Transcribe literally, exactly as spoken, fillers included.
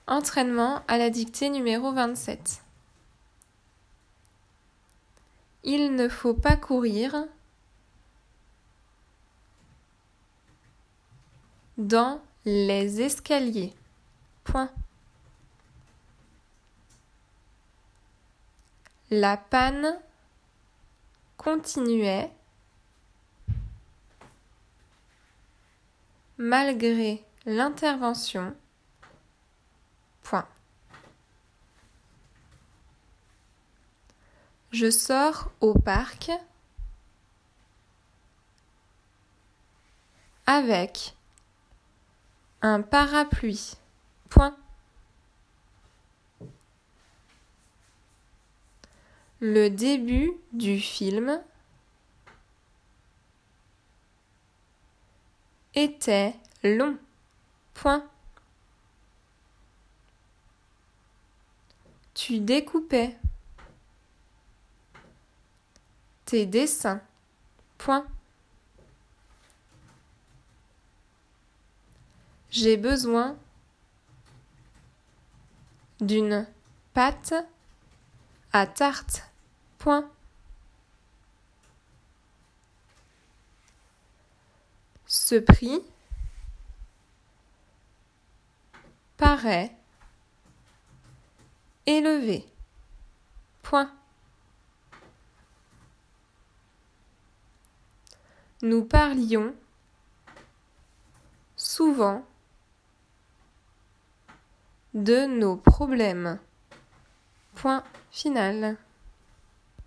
Entraînement à la dictée numéro vingt-sept. Il ne faut pas courir dans les escaliers. Point. La panne continuait malgré l'intervention. Point. Je sors au parc avec un parapluie. Point. Le début du film était long. Point. Tu découpais tes dessins. Point. J'ai besoin d'une pâte à tarte. Point. Ce prix paraît élevé. Point. Nous parlions souvent de nos problèmes. Point final.